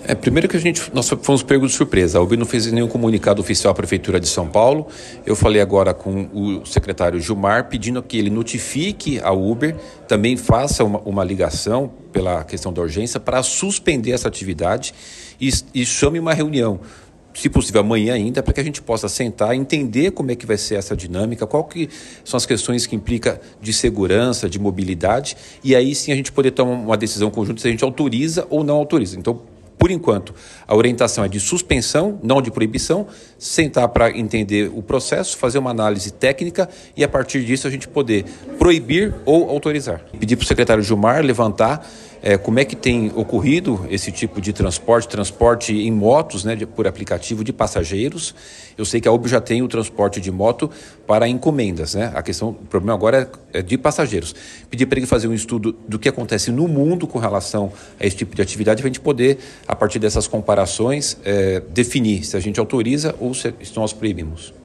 Primeiro que nós fomos pegos de surpresa. A Uber não fez nenhum comunicado oficial à Prefeitura de São Paulo. Eu falei agora com o secretário Gilmar, pedindo que ele notifique a Uber, também faça uma ligação pela questão da urgência para suspender essa atividade e chame uma reunião, se possível amanhã ainda, para que a gente possa sentar e entender como é que vai ser essa dinâmica, qual que são as questões que implica de segurança, de mobilidade, e aí sim a gente poder tomar uma decisão conjunta se a gente autoriza ou não autoriza. Então, por enquanto, a orientação é de suspensão, não de proibição, sentar para entender o processo, fazer uma análise técnica e, a partir disso, a gente poder proibir ou autorizar. Pedir para o secretário Gilmar levantar como é que tem ocorrido esse tipo de transporte em motos, né, por aplicativo de passageiros. Eu sei que a Uber já tem o transporte de moto para encomendas, né? O problema agora é de passageiros. Pedir para ele fazer um estudo do que acontece no mundo com relação a esse tipo de atividade, para a gente poder, a partir dessas comparações, definir se a gente autoriza ou se nós proibimos.